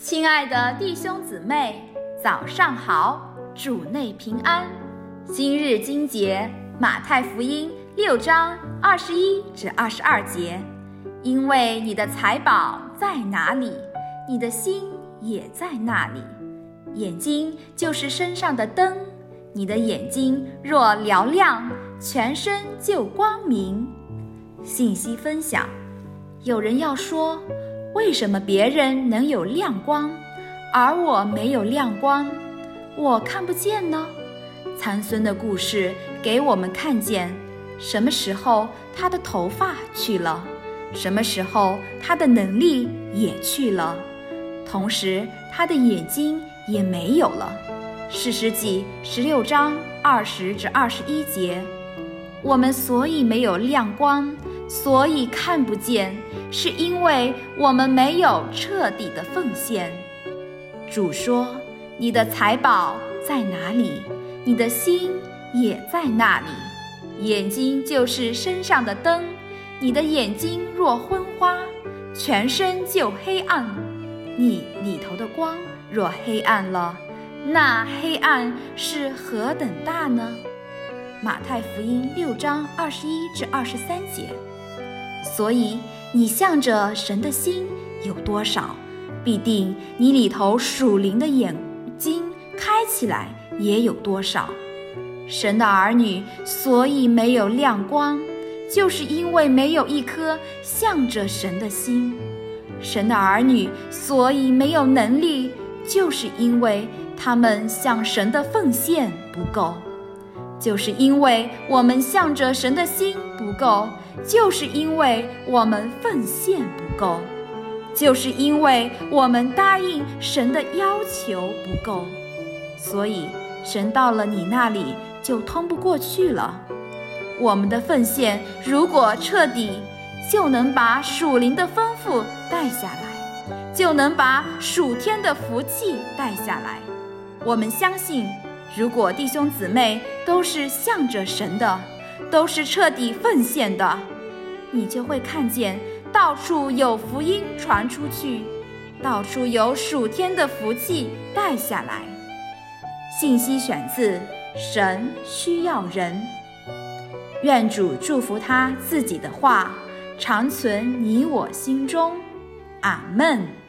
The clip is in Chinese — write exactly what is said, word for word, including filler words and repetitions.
亲爱的弟兄姊妹，早上好，主内平安。今日经节，马太福音六章二十一至二十二节。因为你的财宝在哪里，你的心也在那里。眼睛就是身上的灯，你的眼睛若嘹亮，全身就光明。信息分享。有人要说，为什么别人能有亮光，而我没有亮光？我看不见呢？参孙的故事给我们看见，什么时候他的头发去了，什么时候他的能力也去了，同时他的眼睛也没有了。士师记十六章二十至二十一节。我们所以没有亮光，所以看不见，是因为我们没有彻底的奉献。主说，你的财宝在哪里，你的心也在那里。眼睛就是身上的灯，你的眼睛若昏花，全身就黑暗。你里头的光若黑暗了，那黑暗是何等大呢？马太福音六章二十一至二十三节。所以你向着神的心有多少，必定你里头属灵的眼睛开起来也有多少。神的儿女所以没有亮光，就是因为没有一颗向着神的心。神的儿女所以没有能力，就是因为他们向神的奉献不够。就是因为我们向着神的心不够，就是因为我们奉献不够，就是因为我们答应神的要求不够，所以神到了你那里就通不过去了。我们的奉献如果彻底，就能把属灵的丰富带下来，就能把属天的福气带下来。我们相信，如果弟兄姊妹都是向着神的，都是彻底奉献的，你就会看见到处有福音传出去，到处有属天的福气带下来。信息选自神需要人。愿主祝福他自己的话常存你我心中。阿们。